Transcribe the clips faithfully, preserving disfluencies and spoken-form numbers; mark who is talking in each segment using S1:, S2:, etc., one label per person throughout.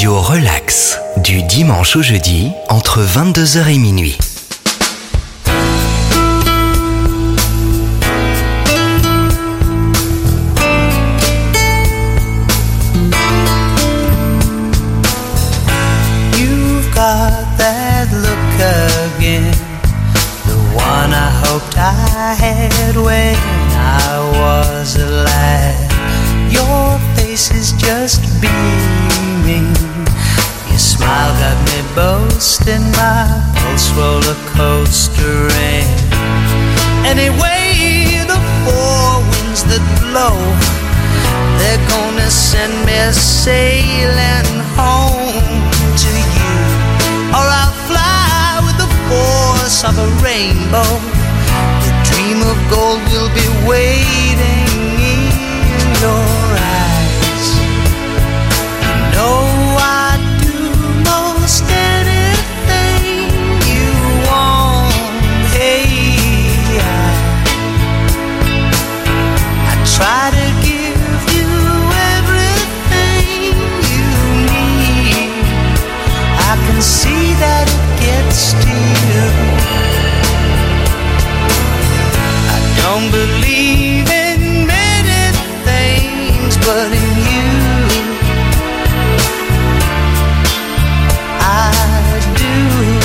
S1: radio relax, du dimanche au jeudi, entre vingt-deux heures et minuit.
S2: You've got that look again, the one I hoped I had when I was a lad. Your face is just beaming, your smile got me boasting, my pulse roller coastering. Anyway, the four winds that blow, they're gonna send me sailing home to you, or I'll fly with the force of a rainbow. The dream of gold will be waiting in your eyes. You know I'd do most anything you want. Hey, I, I try to give you everything you need. I can see that it gets to you. I don't believe in many things, but in you I do.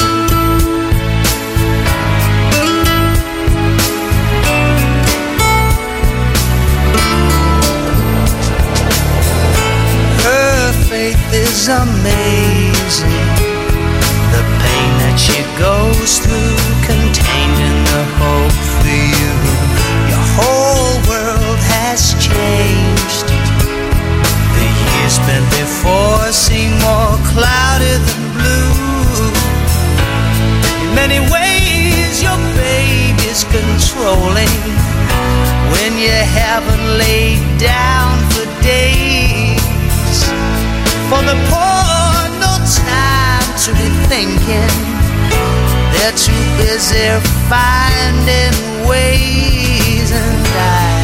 S2: Her faith is amazing, the pain that she goes through, contained in the hope for you. Your whole world has changed. The years spent before seem more cloudy than blue. In many ways your baby's controlling when you haven't laid down for days. For the poor, no time to be thinking, they're too busy finding ways. And I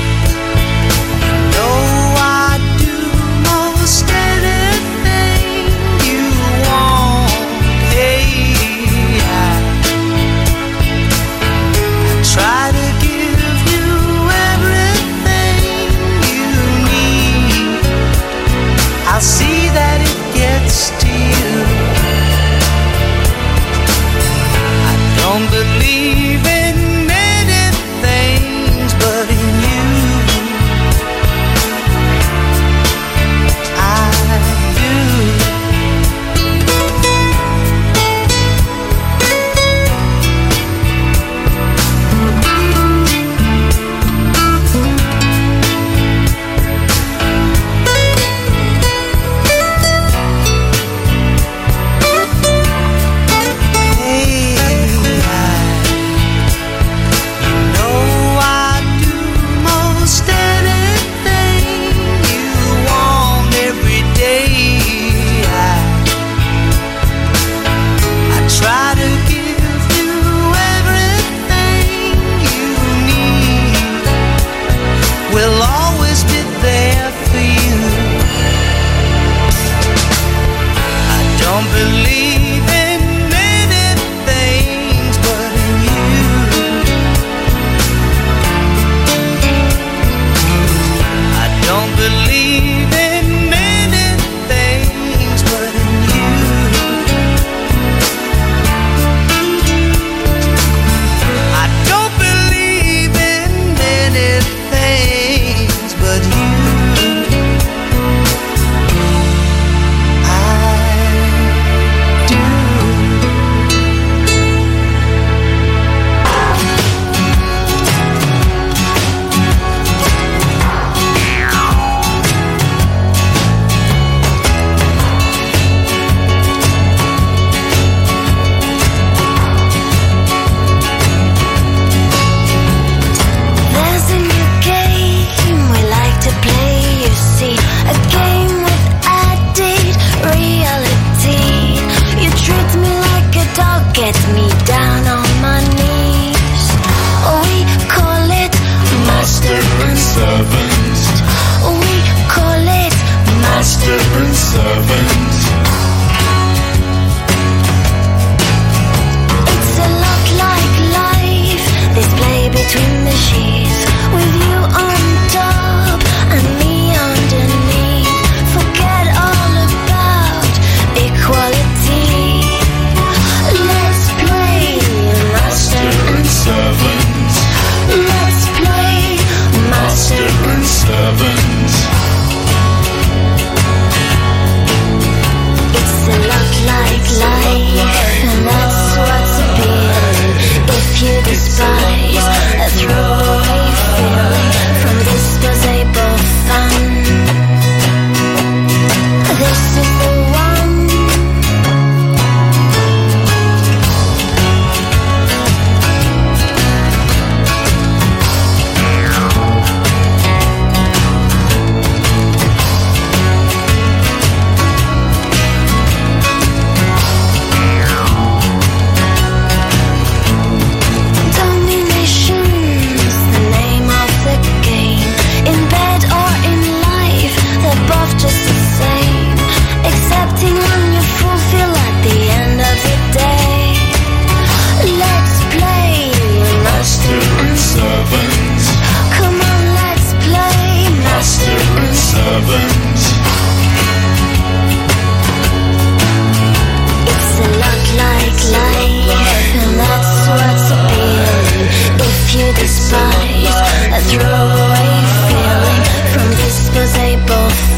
S2: know I'd do most anything you want. Hey, I, I try to give you everything you need. I'll see that it gets to you. I don't believe in many things, but in you I do.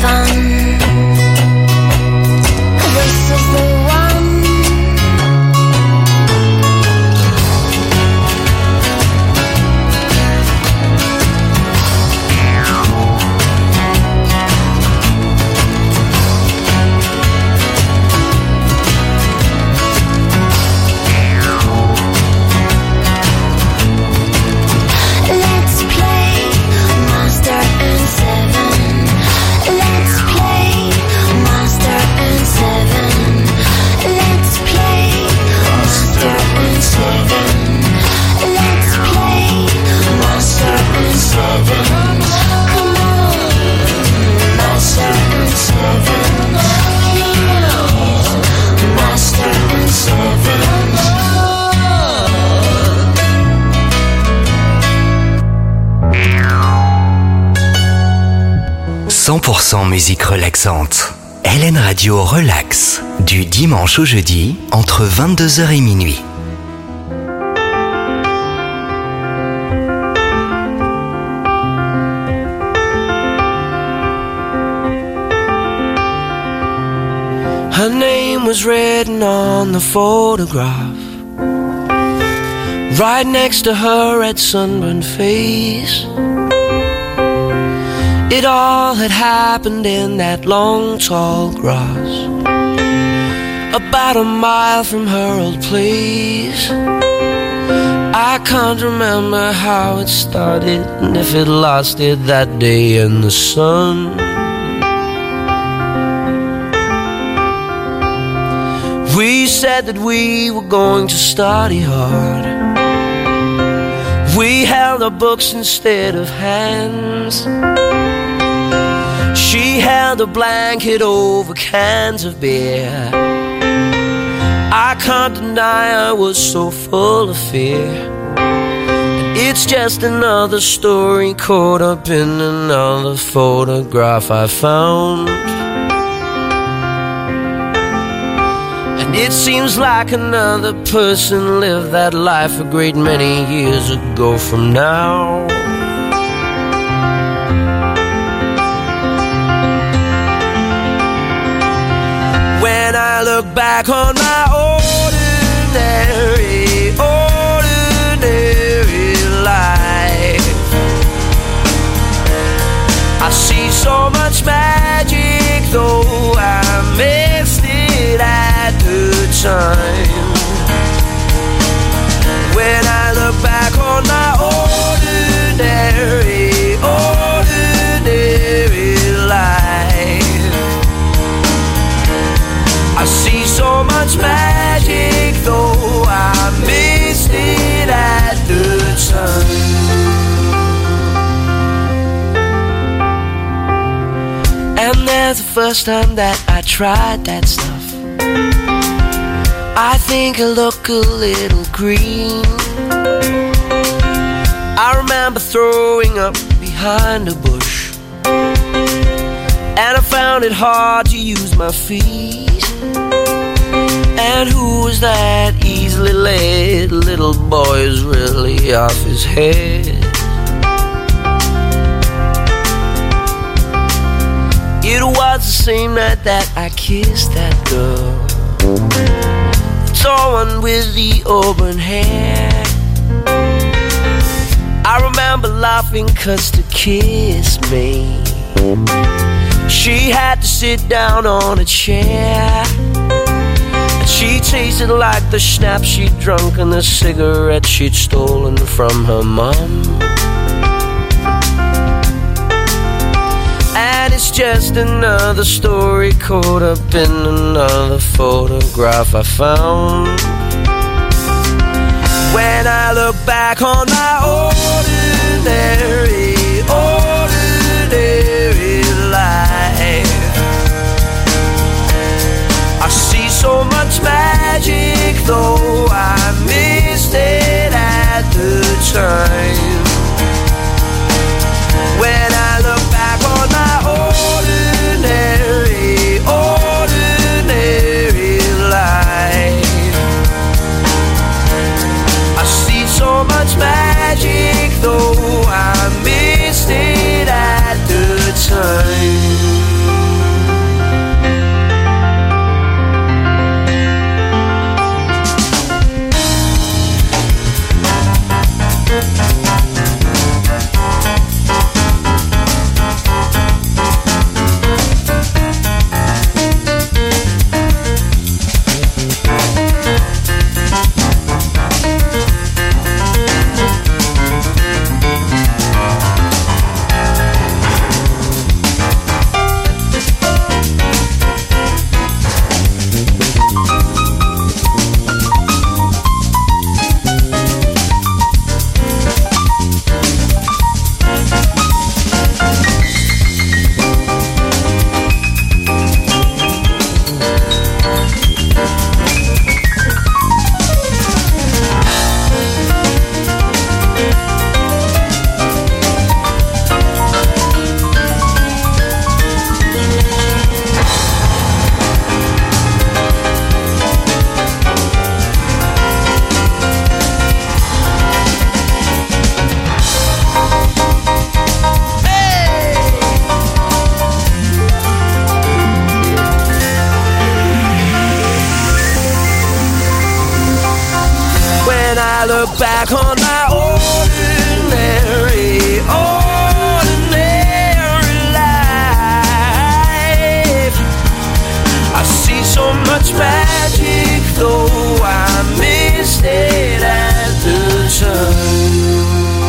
S3: seven. This is the one. Let's play Master and Seven. Let's play Master and Seven. Let's play Master and Seven. Let's play Master and Seven. Come on, Master and Seven. Please, Master and Seven.
S1: cent pour cent musique relaxante. L N Radio Relax. Du dimanche au jeudi, entre vingt-deux heures et minuit.
S4: Her name was written on the photograph, right next to her red sunburned face. It all had happened in that long tall grass, about a mile from her old place. I can't remember how it started and if it lasted that day in the sun. We said that we were going to study hard. We held our books instead of hands. She held a blanket over cans of beer. I can't deny I was so full of fear. And it's just another story caught up in another photograph I found. And it seems like another person lived that life a great many years ago from now. When I look back on my ordinary, ordinary life, I see so much magic, though I missed it at the time. When I look back on my ordinary, ordinary life, I see so much magic, though I missed it at the time. And there's the first time that I tried that stuff, I think I look a little green. I remember throwing up behind a bush, and I found it hard to use my feet. And who was that easily led little boy is really off his head. It was the same night that I kissed that girl, the tall one with the auburn hair. I remember laughing 'cause to kiss me, she had to sit down on a chair. And she tasted like the schnapps she'd drunk and the cigarettes she'd stolen from her mom. And it's just another story caught up in another photograph I found. When I look back on my ordinary, ordinary life, I see so much magic, though I missed it at the time. When I look back on my ordinary, ordinary life, I see so much magic, though I miss look back on my ordinary, ordinary life, I see so much magic, though I missed it at the time.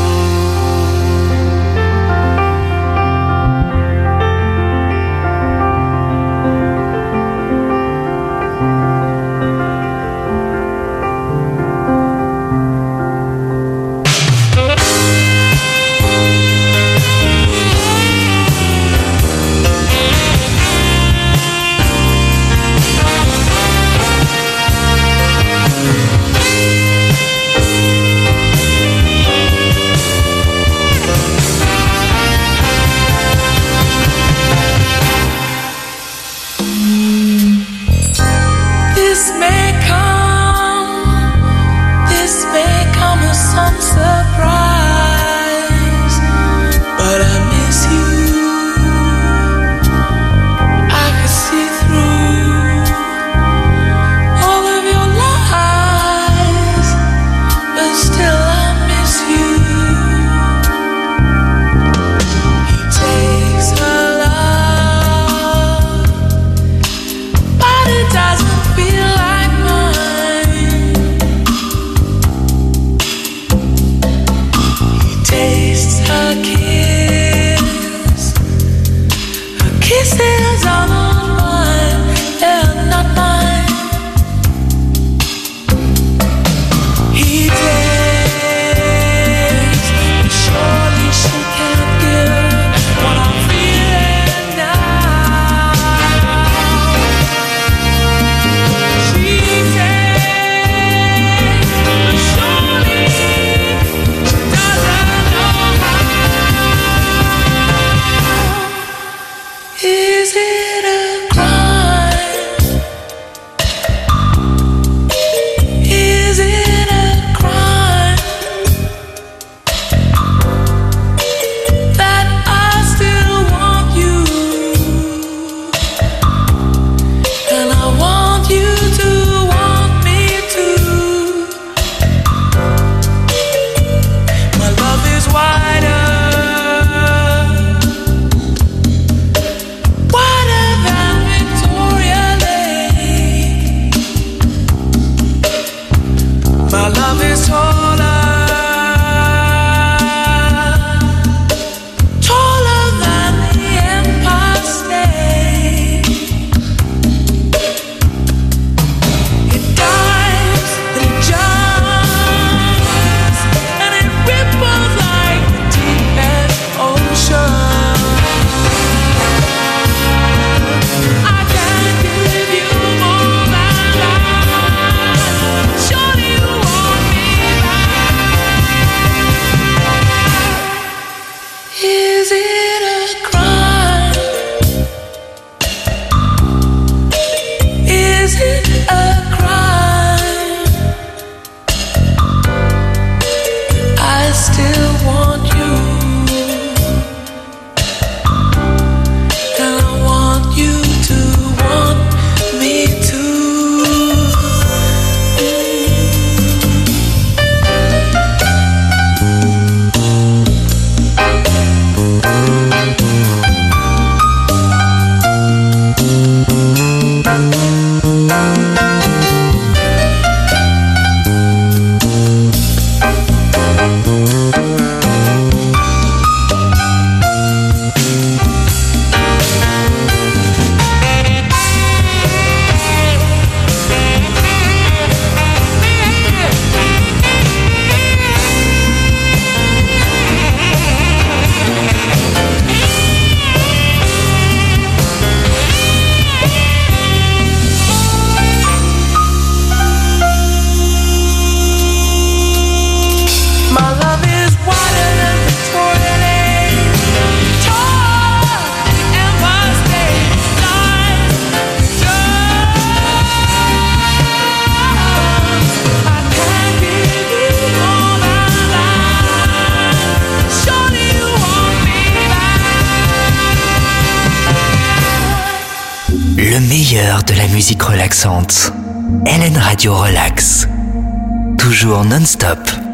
S1: Le meilleur de la musique relaxante. L N Radio Relax. Toujours non-stop.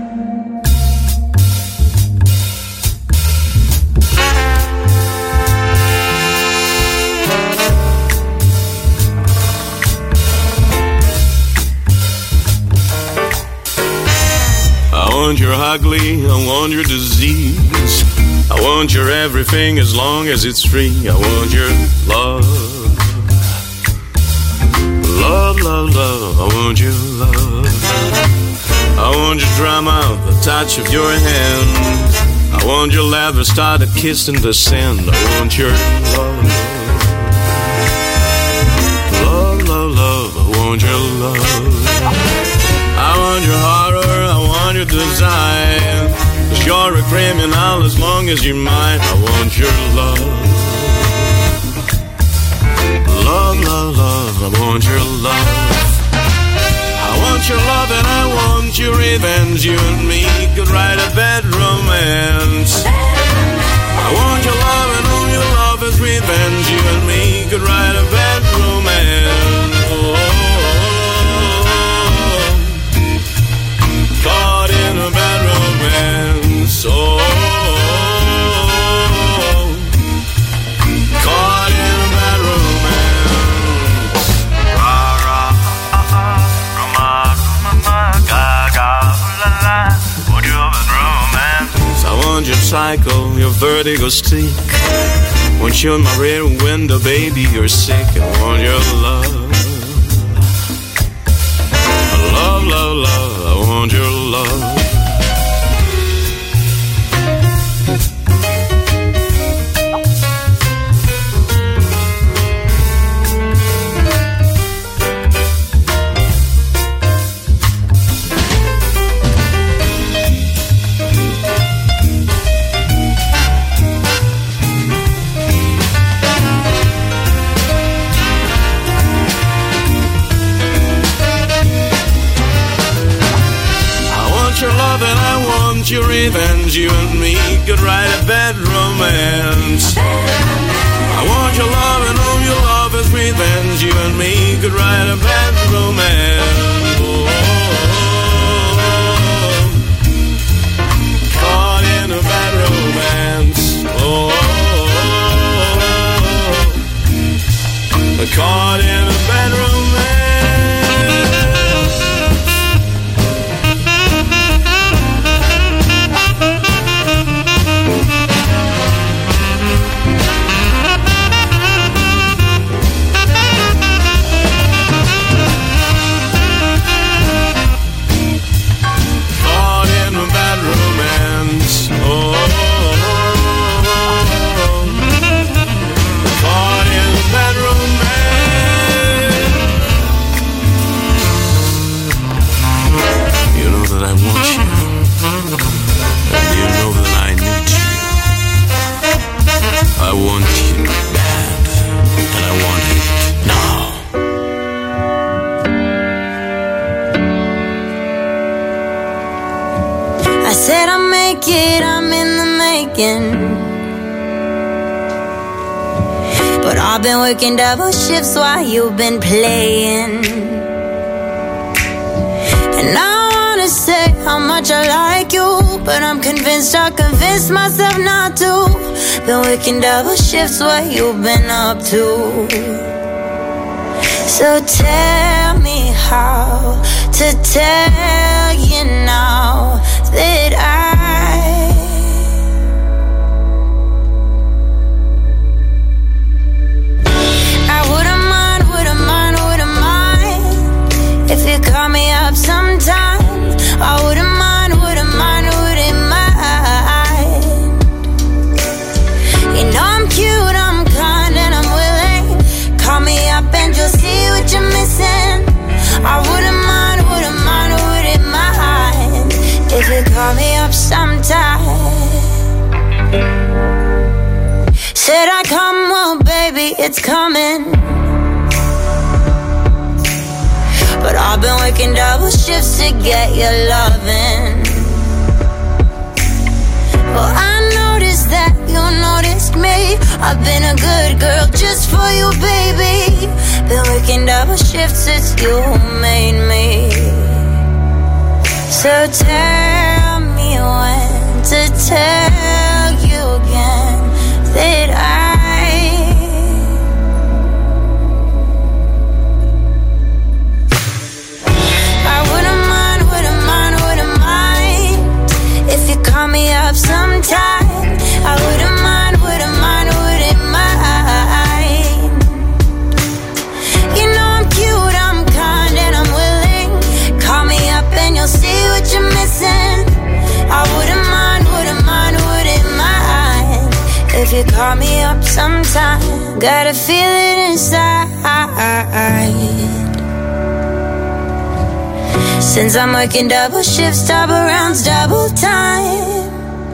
S5: ugly, I want your disease. I want your everything as long as it's free. I want your love. Love, love, love, I want your love. I want your drama, the touch of your hand. I want your leather started kissing the sand. I want your love. Love, love, love, I want your love. I want your horror, I want your desire. 'Cause you're a criminal as long as you're mine. I want your love. Love, love, love, I want your love. I want your love and I want your revenge. You and me could write a bad romance. I want your love and all your love is revenge. You and me could write a bad romance. Oh, caught in a bad romance. Oh, caught in a bad romance. Ra ra ah ah, roma roma ga ga la la. Want your bad romance. I want your cycle, your vertigo stick. Want you in my rear window, baby, you're sick. I want your love. Love, love, love, I want your love. Your revenge, you and me could write a bad romance. I want your love and all your love is revenge. You and me could write a bad romance. Oh, caught in a bad romance. Oh, caught in a bad romance. I want you bad, and I want it now.
S6: I said I'll make it, I'm in the making. But I've been working double shifts while you've been playing. And I wanna say how much I like you, but I'm convinced I convinced myself not to. Been working double shifts, what you've been up to. So tell me how to tell you now that I I wouldn't mind, wouldn't mind, wouldn't mind if you call me up sometime. I wouldn't mind, wouldn't mind, wouldn't mind. You know I'm cute, I'm kind, and I'm willing. Call me up and you'll see what you're missing. I wouldn't mind, wouldn't mind, wouldn't mind if you call me up sometime. Said I come, well baby, it's coming. But I've been working double shifts to get your loving. Well, I noticed that you noticed me. I've been a good girl just for you, baby. Been working double shifts since you made me. So tell me when to tell you again that I gotta feel it inside. Since I'm working double shifts, double rounds, double time.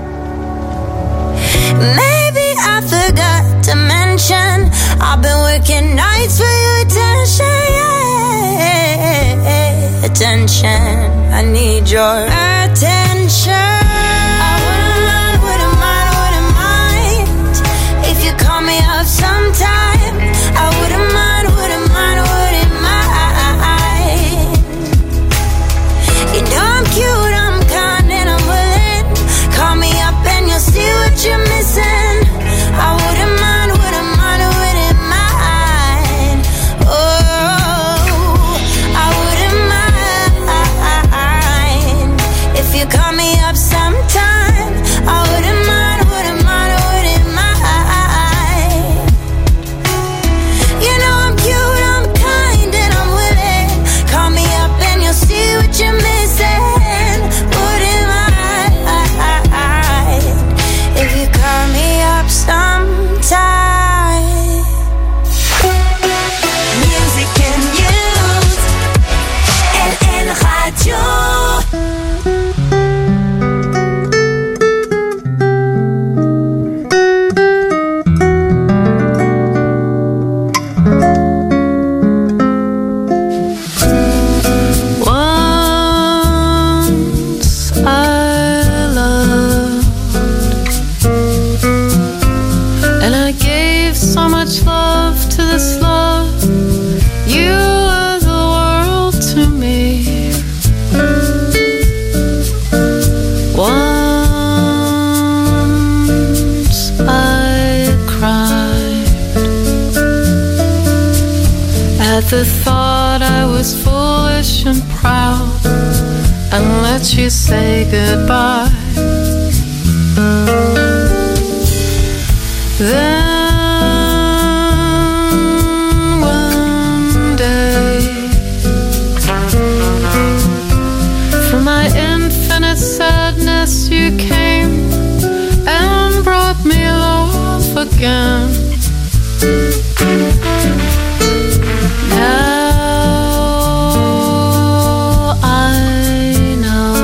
S6: Maybe I forgot to mention I've been working nights for your attention. Yeah, attention, I need your attention. I wouldn't mind, wouldn't mind, wouldn't mind if you call me up sometime. I wouldn't mind, wouldn't mind, wouldn't mind. You know I'm cute, I'm kind, and I'm willing. Call me up and you'll see what you're missing. I wouldn't mind, wouldn't mind, wouldn't mind. Oh, I wouldn't mind if you call me up sometime. I wouldn't mind, wouldn't mind, wouldn't mind. You know I'm cute, I'm kind, and I'm willing. Call me up and you'll see what you're missing. Wouldn't mind if you call me up sometime.
S3: Music and news. L N Radio.
S7: Once I loved, and I gave so much love to this love. You were the world to me. Once I cried at the thought I was foolish and proud and let you say goodbye. Then one day, from my infinite sadness you came and brought me love again. Now I know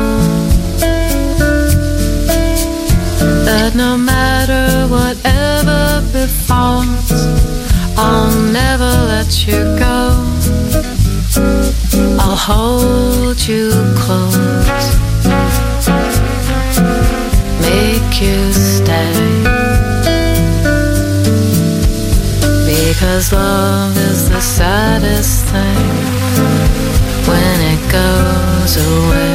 S7: that no matter whatever befalls, I'll never let you go. I'll hold you close, make you stay, because love is the saddest thing when it goes away.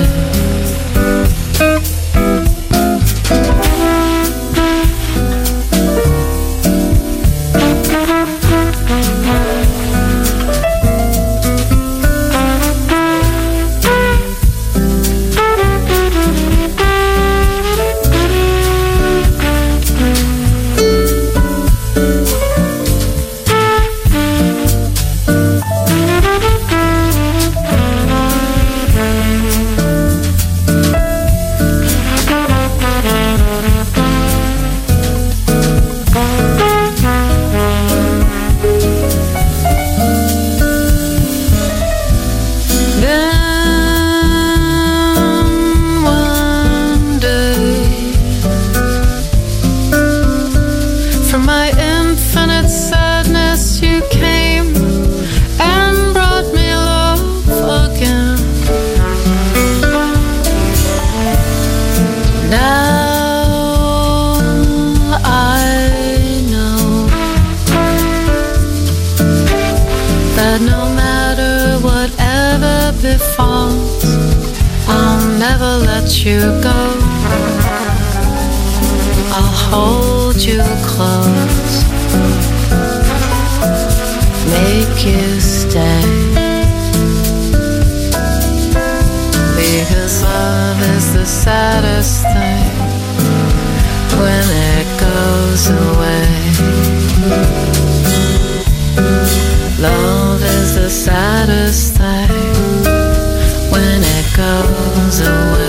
S7: You go, I'll hold you close, make you stay, because love is the saddest thing when it goes away. Love is the saddest thing when it goes away.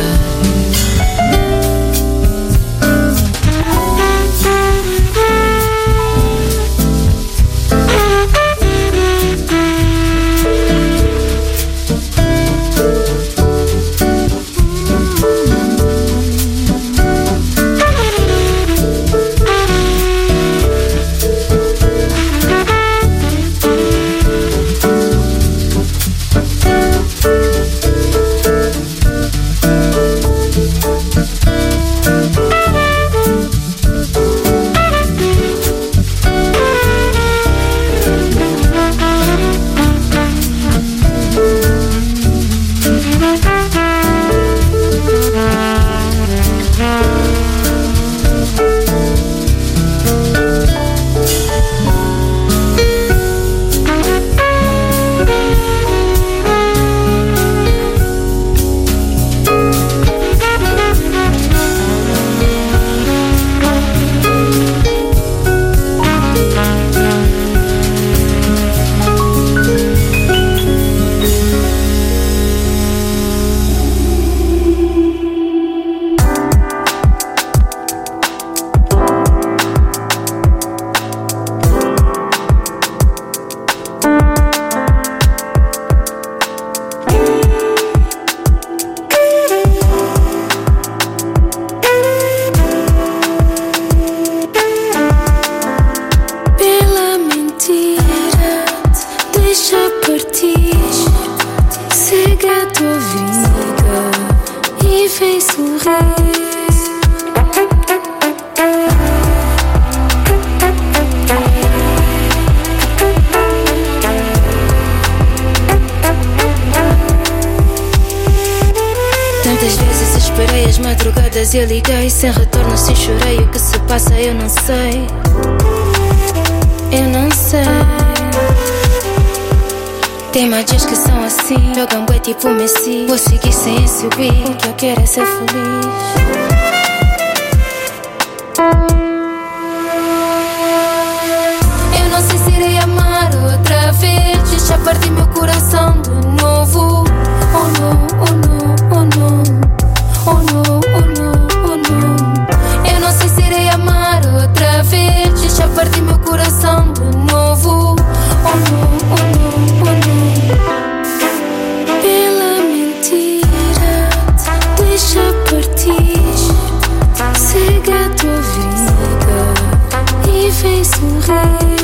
S7: Segue a tua vida e vem sorrir. Tantas vezes esperei as madrugadas e eu liguei. Sem retorno, sem chorei. O que se passa eu não sei. Eu não sei. Tem mais dias que são assim. Jogam bué tipo Messi. Vou seguir sem esse beat. O que eu quero é ser feliz. Eu não sei se irei amar outra vez. Deixa partir meu coração de novo. Oh não, oh não, oh não. Oh não, oh não, oh não. Eu não sei se irei amar outra vez. Deixa partir meu coração de novo. Oh não, oh não, oh não. Pela mentira deixa partir. Segue a tua vida e vem sorrir.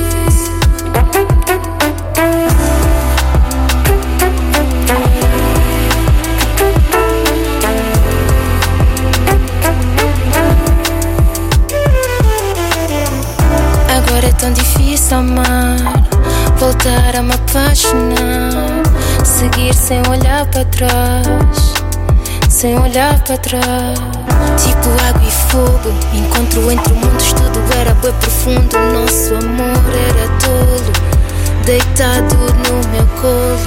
S7: Agora é tão difícil amar, voltar a me apaixonar, seguir sem olhar para trás, sem olhar para trás. Tipo água e fogo, encontro entre mundos, tudo era bem profundo. Nosso amor era tolo, deitado no meu colo.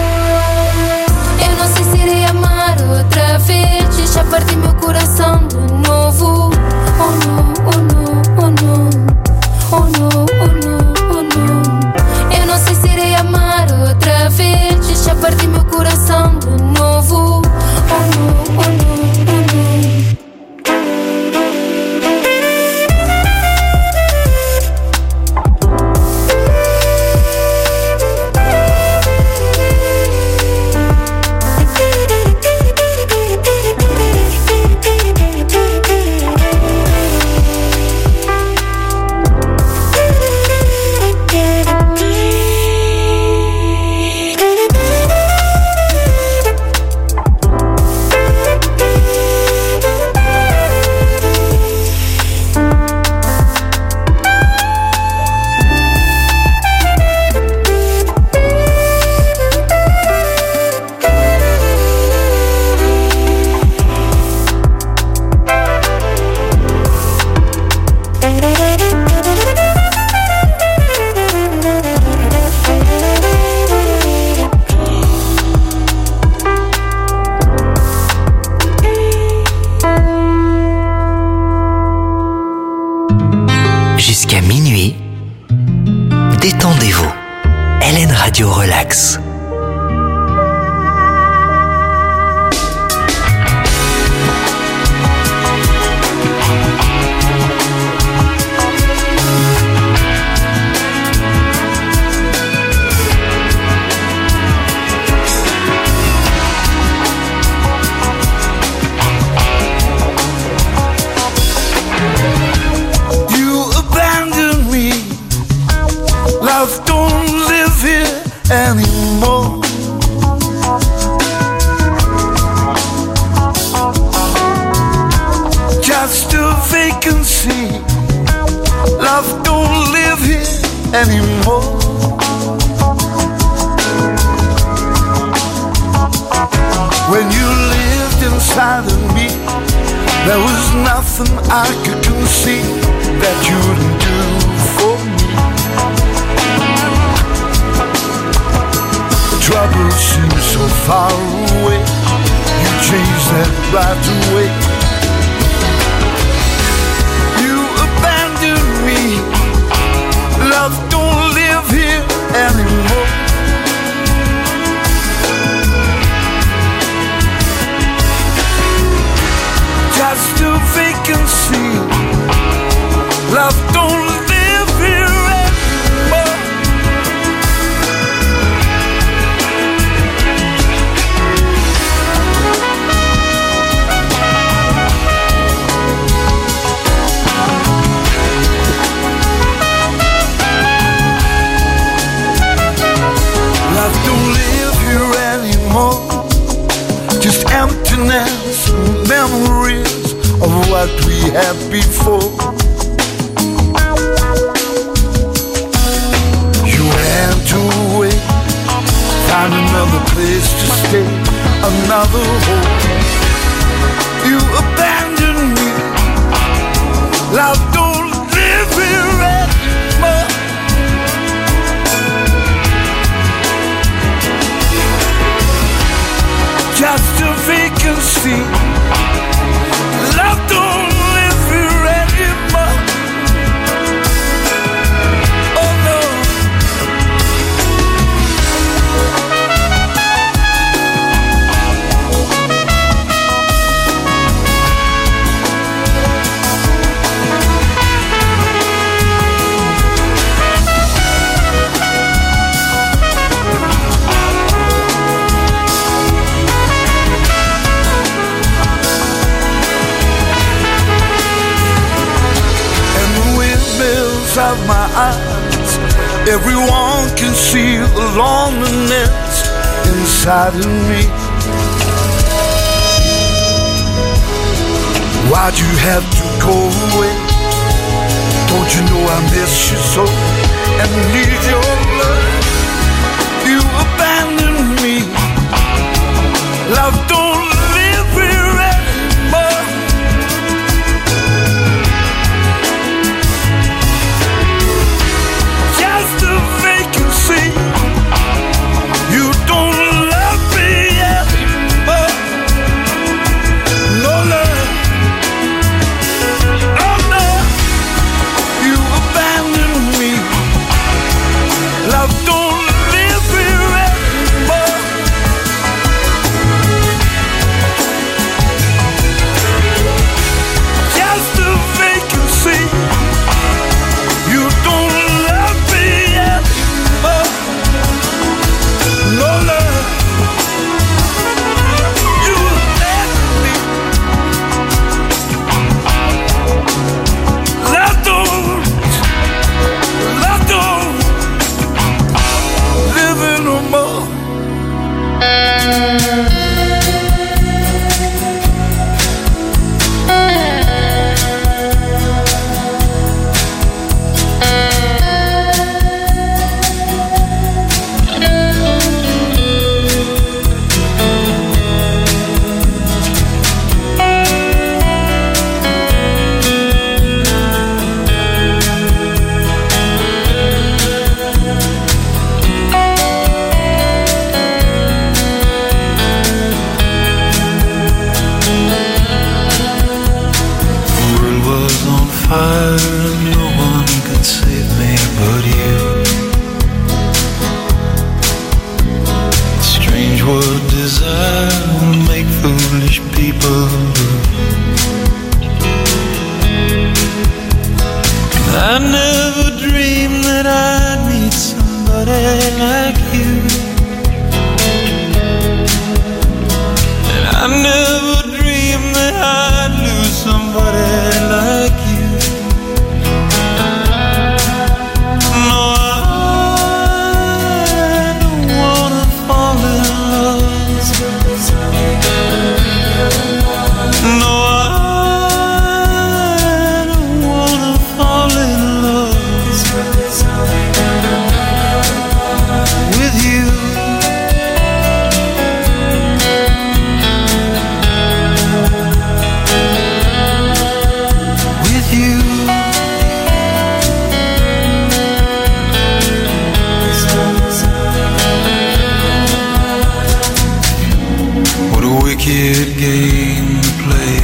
S7: Eu não sei se irei amar outra vez. Deixa partir meu coração de novo. Oh não, oh não, oh não. Oh não, oh não, oh não. Eu não sei se irei amar outra vez. Deixa partir meu coração de novo. Oh não, oh não, oh não.
S1: Jusqu'à minuit, détendez-vous. Hélène Radio Relax.
S5: Love don't live here anymore. Just a vacancy. Love don't live here anymore. When you lived inside of me, there was nothing I could conceive that you wouldn't do for me. Trouble seems so far away. You changed that right away. You abandoned me. Love don't live here anymore. Just a vacancy. Love don't live here anymore.
S8: what we had before. You ran away, find another place to stay, another home. You abandoned me, love don't live here anymore. Just a vacancy, love don't live here anymore. Oh no. Of my eyes, everyone can see the loneliness inside of me. Why'd you have to go away? Don't you know I miss you so and need your love? You abandoned me, love don't live here anymore. You don't love me anymore. No love. Oh no. You abandoned me. Love don't live here anymore. Just a vacancy. You don't love me anymore. No love, you left me. Love don't, love don't live in no more.
S9: No one could save me but you. Strange what desire will make foolish people do. I never dreamed that I'd meet somebody like you. And I never dreamed that I'd lose somebody like you. Wicked game to play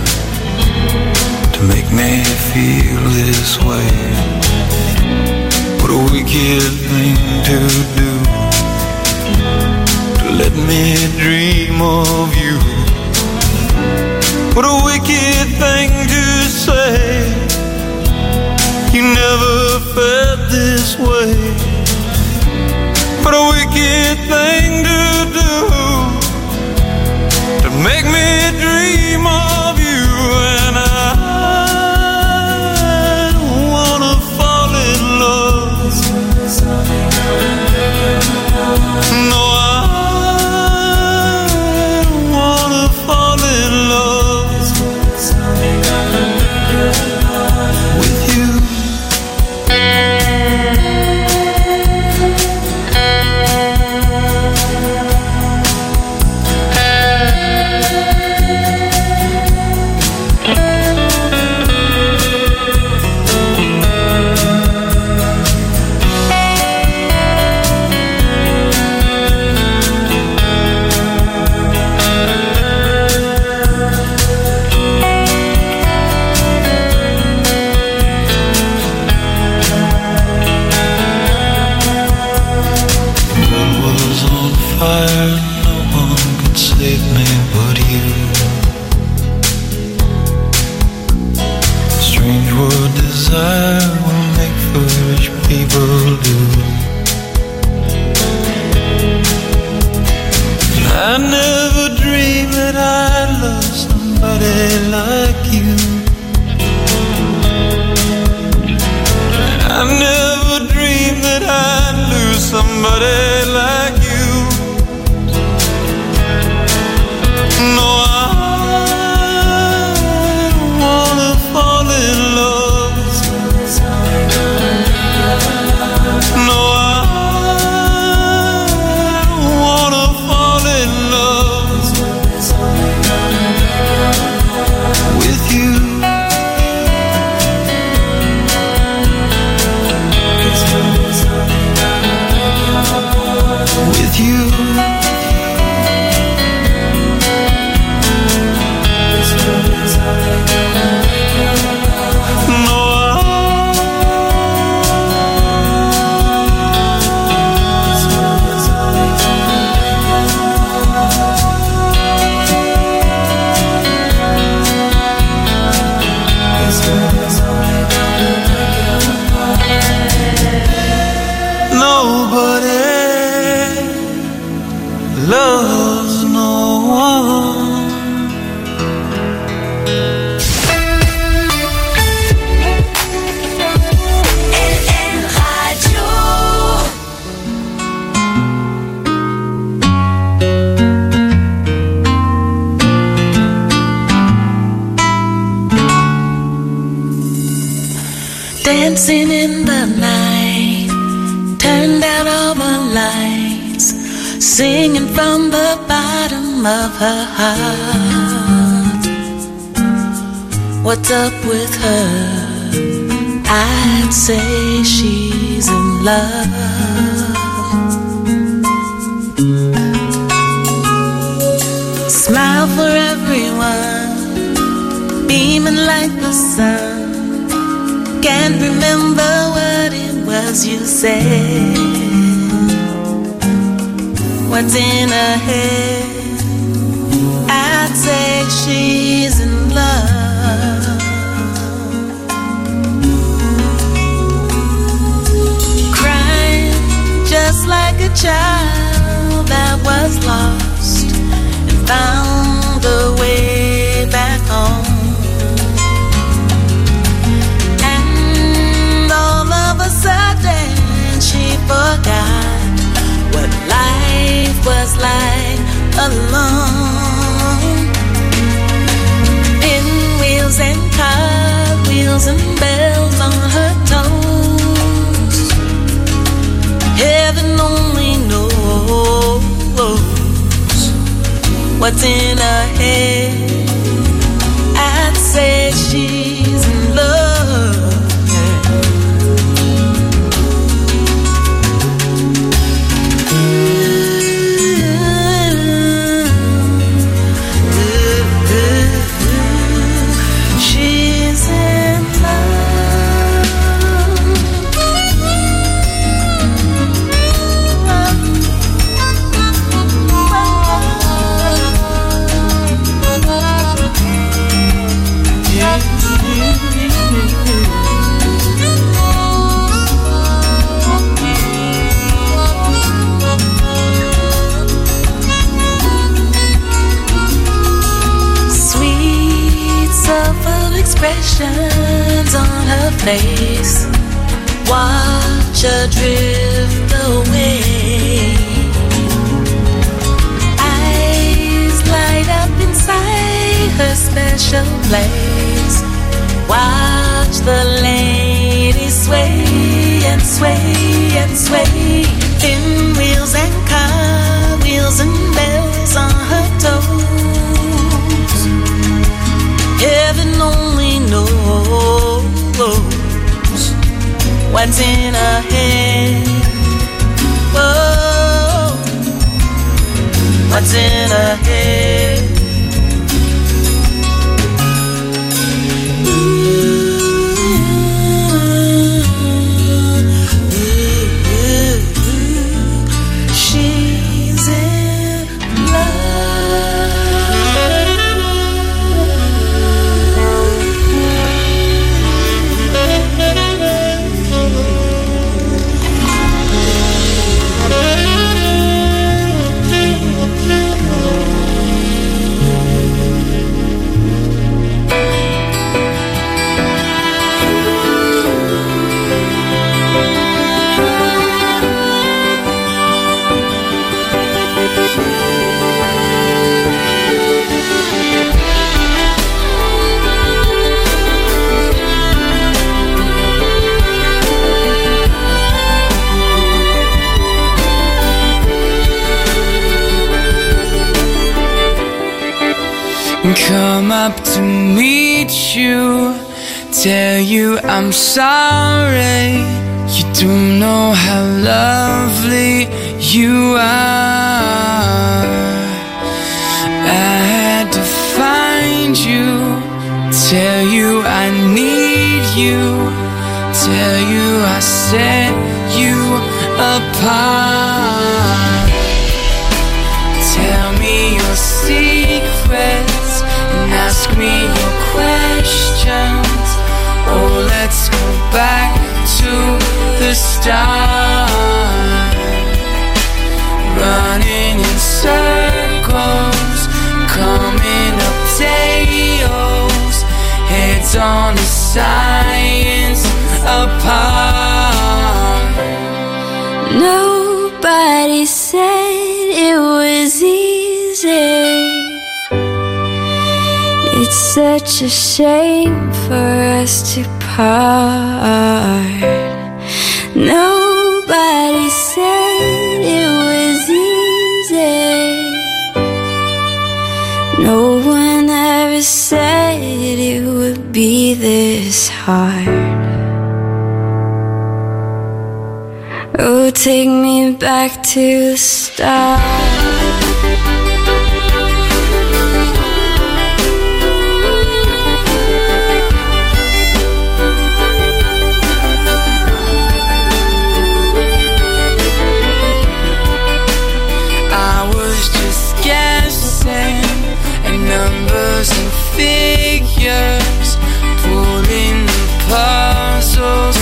S9: to make me feel this way. What a wicked thing to do, to let me dream of you. What a wicked thing to say, you never felt this way. What a wicked thing to do, to make me dream of you. And I don't wanna fall in love. No, I don't wanna fall in love. nobody like you. And I never dreamed that I'd lose somebody like you. No, I don't wanna fall in love. No, I don't wanna fall in love with you. With you. Loves no one.
S3: L N Radio.
S10: Dancing in the night, turned out all the lights, singing from the bottom of her heart. What's up with her? I'd say she's in love. Smile for everyone, beaming like the sun. Can't remember what it was you said. What's in her head? I'd say she's in love. Crying just like a child that was lost and found a way back home. And all of a sudden she forgot what life was like alone. Pinwheels and cartwheels and bells on her toes. Heaven only knows what's in her head. I'd say she's in love. Expressions on her face, watch her drift away. Eyes light up inside her special place. Watch the lady sway and sway and sway. Pinwheels and cartwheels and bells on her toes. Heaven only knows what's in her head. Whoa, what's in her head? Ooh, ooh, ooh.
S11: come up to meet you, tell you I'm sorry. You don't know how lovely you are. I had to find you, tell you I need you, tell you I set you apart. Tell me your secrets and ask me your questions. Oh, let's go back to the start. Running in circles, coming up tails, heads on the science apart.
S7: Nobody said it was easy. It's such a shame for us to part. Nobody said it was easy. No one ever said it would be this hard. Oh, take me back to the start.
S11: Numbers and figures, pulling the puzzles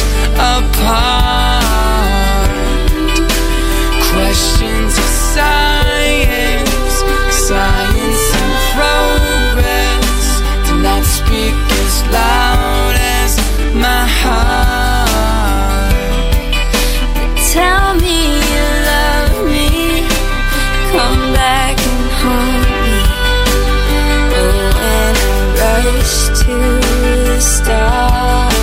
S11: apart. Questions of science, science and progress, do not speak as loud as my heart.
S7: Tell me you love me, come back and haunt me. Rush to the start,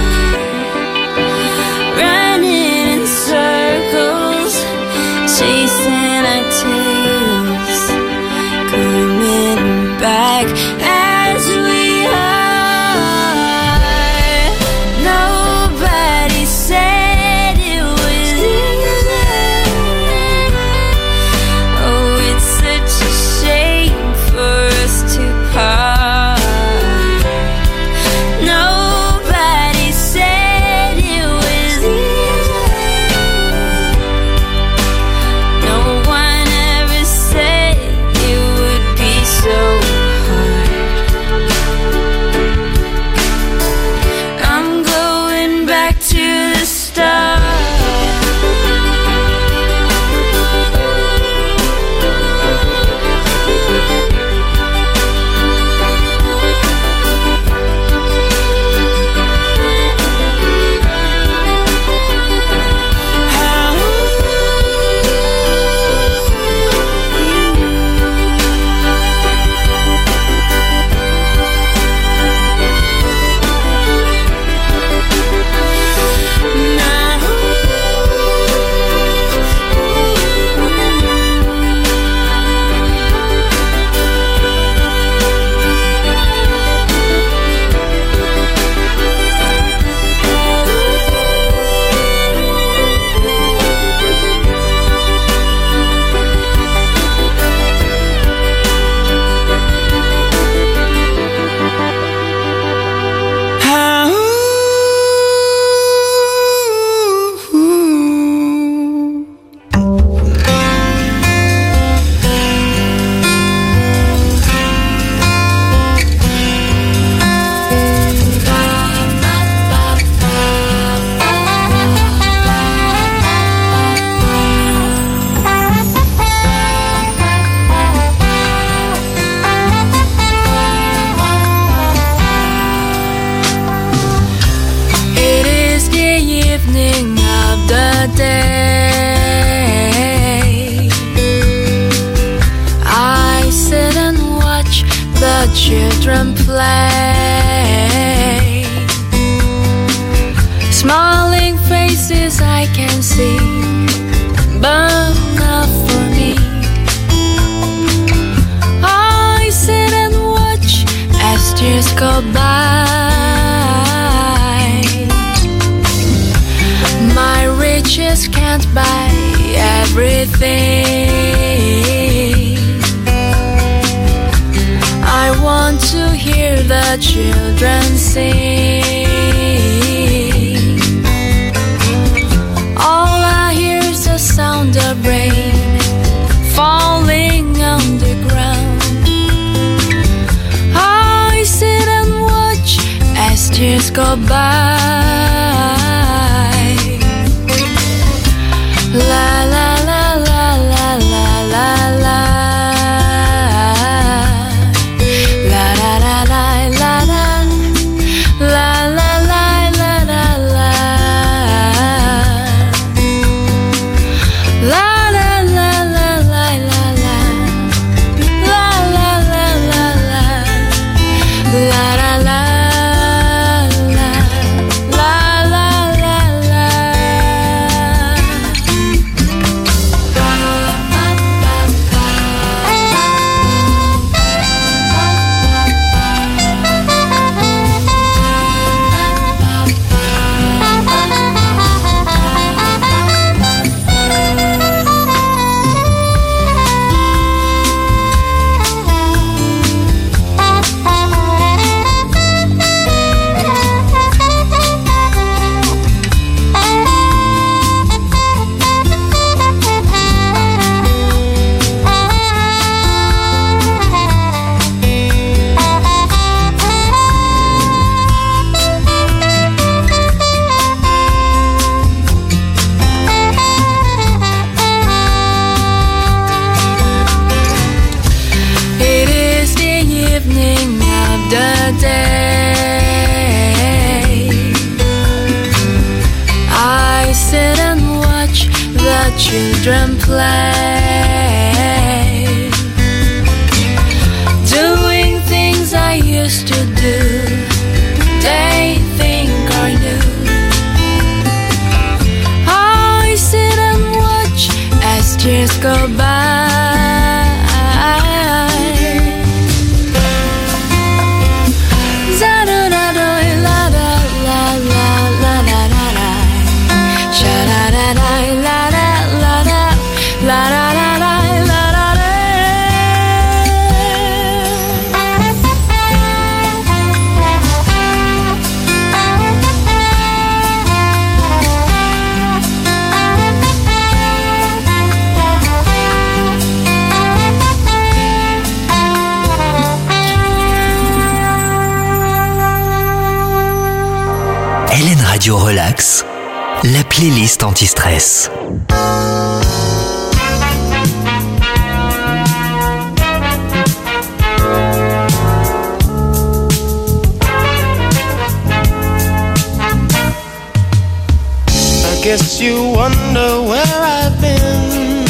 S7: running in circles, chasing our tails, coming back as we are. Nobody said it was easy. Oh, it's such a shame for us to part. So hard. everything. I want to hear the children sing. All I hear is the sound of rain falling on the ground. I sit and watch as years go by. La la la la la la la la. La la la la la la. La la la la la la. La la la la la la la. La la la la la. La la la. Children play, doing things I used to do. They think are new. I sit and watch as years go by.
S1: Hélène Radio Relax, la playlist anti-stress.
S9: I guess you wonder where I've been.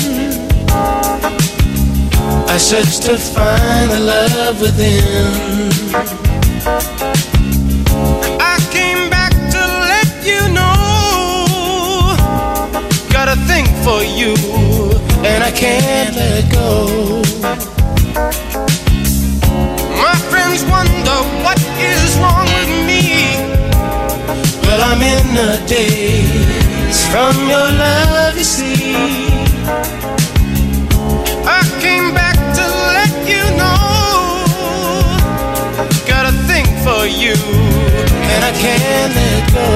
S9: I searched to find the love within. A thing for you, and I can't let go. My friends wonder what is wrong with me. Well, I'm in a daze from your love, you see. I came back to let you know. Got a thing for you, and I can't let go.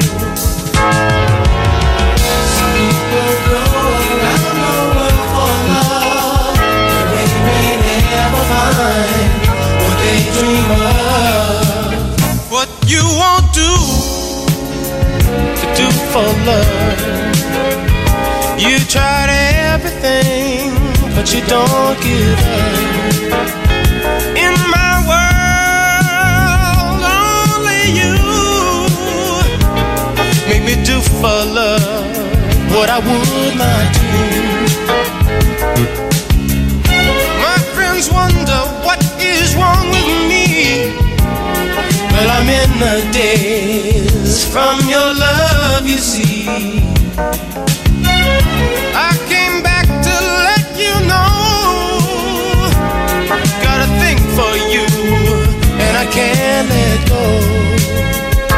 S9: People go around the world for love, but they may never find what they dream of. What you won't do to do for love. You tried everything, but you don't give up. In my world, only you make me do for love what I would not do. My friends wonder what is wrong with me. Well, I'm in a daze from your love, you see. I came back to let you know. Got a thing for you, and I can't let go.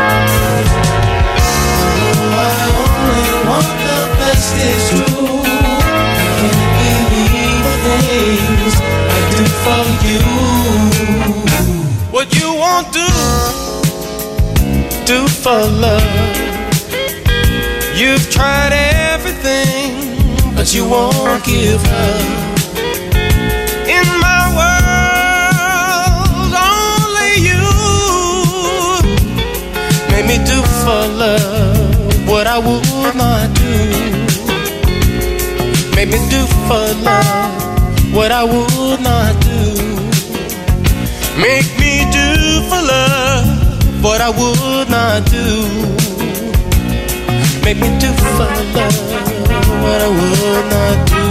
S9: Oh, I only want the best, it's true. for love. You've tried everything, but you won't give up. In my world, only you make me do for love what I would not do. Make me do for love what I would not do. Make me do for love what I would not do. Make me do for love what I would not do.